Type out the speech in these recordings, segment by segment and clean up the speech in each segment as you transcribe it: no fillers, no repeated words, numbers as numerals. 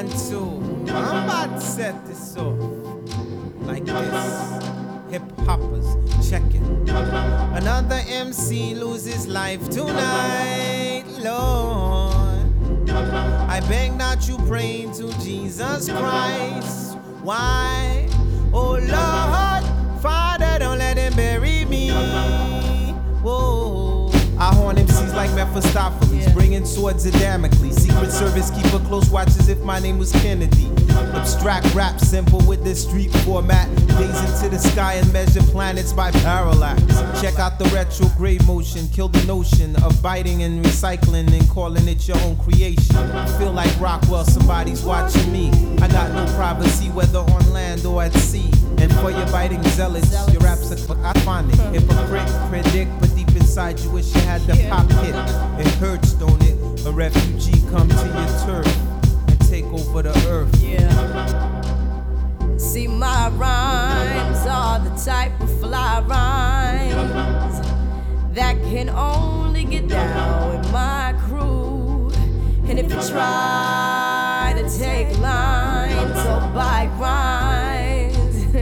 1, 2. I'm about to set this off like this. Hip hoppers, check it. Another MC loses life tonight, Lord. I beg that you pray to Jesus Christ. Why? Oh Lord, Father, don't let him bury me. Whoa. I horn MCs like Mephistopheles, bringing swords of Damocles. Secret Service keep a close watch as if my name was Kennedy. Abstract rap, simple with this street format. Gaze into the sky and measure planets by parallax. Check out the retrograde motion, kill the notion of biting and recycling and calling it your own creation. Feel like Rockwell, somebody's watching me. I got no privacy, whether on land or at sea. And for your biting zealots, your raps are iconic. Hypocrite, predict, but deep inside you wish you had the pop hit. It hurts, don't it? A refugee come to your turf and take over the earth. Yeah. See, my rhymes are the type of fly rhymes that can only get down with my crew. And if you try to take lines or buy rhymes,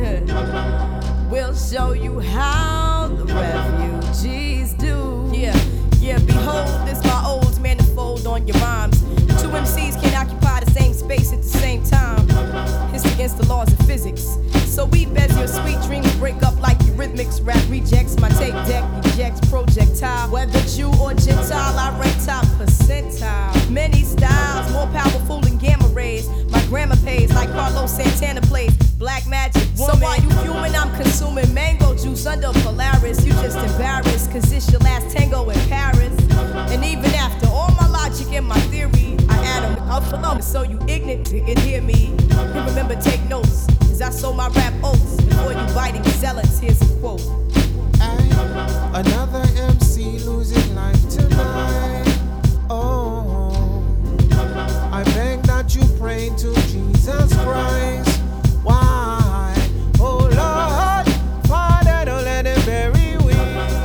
we'll show you how the refugees do. Yeah, behold this my old manifold on your rhymes. Two MCs can't occupy the same space at the same time. It's against the laws of physics. So we beds your sweet dreams break up like eurythmics. Rap rejects my tape deck, ejects projectile. Whether Jew or Gentile, I rank top percentile. Many styles, more powerful than gamma rays. My grammar pays like Carlos Santana plays Black Magic Woman. So while you fuming, I'm consuming mango juice under Polaris. You just embarrassed, cause it's your last tango in Paris. And even after all my logic and my theory, I add them up for them so you ignorant and hear me. And remember, take notes, cause I sold my rap oats before you biting zealots. Here's a quote. Another MC loses life tonight. Oh, I beg that you pray to Jesus Christ. Why? Oh Lord, Father, don't let him bury we.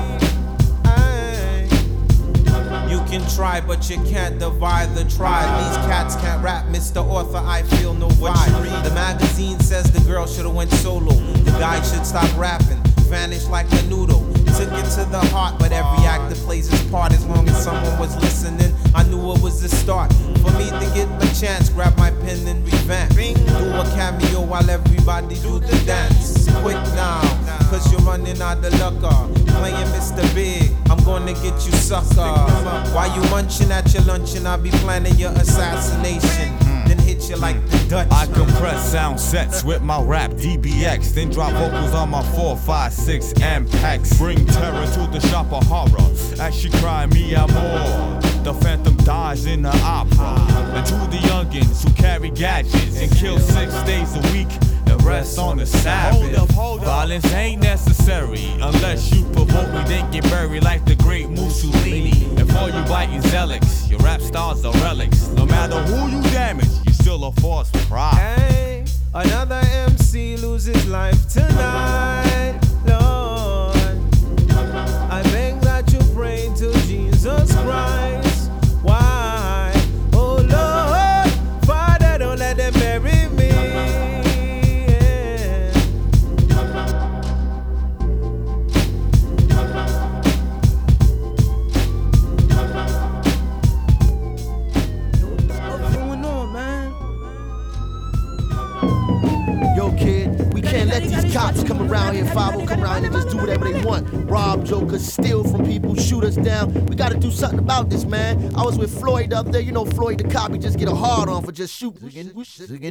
You can try, but you can't divide the tribe. These cats can't rap, Mr. Author, I feel no vibe. The magazine says the girl should've went solo. The guy should stop rapping, vanish like Menudo. Took it to the heart, but every actor plays his part. As long as someone was listening, I knew it was the start. For me to get my chance, grab my pen and revamp. Do a cameo while everybody do the dance. Quick now, cause you're running out of luck. Playing Mr. Big, I'm gonna get you sucker. While you munching at your luncheon, I'll be planning your assassination. Then hit you like the Dutch. I compress sound sets with my rap DBX, then drop vocals on my 4, 5, 6 MPEX. Bring terror to the shop of horror as she cry me amor. The phantom dies in the opera. And to the youngins who carry gadgets and kill 6 days a week and rest on the Sabbath. Hold up. Violence ain't necessary unless you provoke me, then get buried like the great Mussolini. And for you biting zealots, your rap stars are relics. No matter who you damage, you still a force for pride. Hey, another MC loses life tonight, Lord. I beg that you pray to Jesus Christ. Why? Oh Lord, Father, don't let them bury me. What's going on, man? Yo, kid, we can't let these cops come around here, 5-0 come around and just do whatever they want. Rob jokers, steal from people, shoot us down. We gotta do something about this, man. I was with Floyd the other day. You know Floyd the cop, he just get a hard on for just shooting.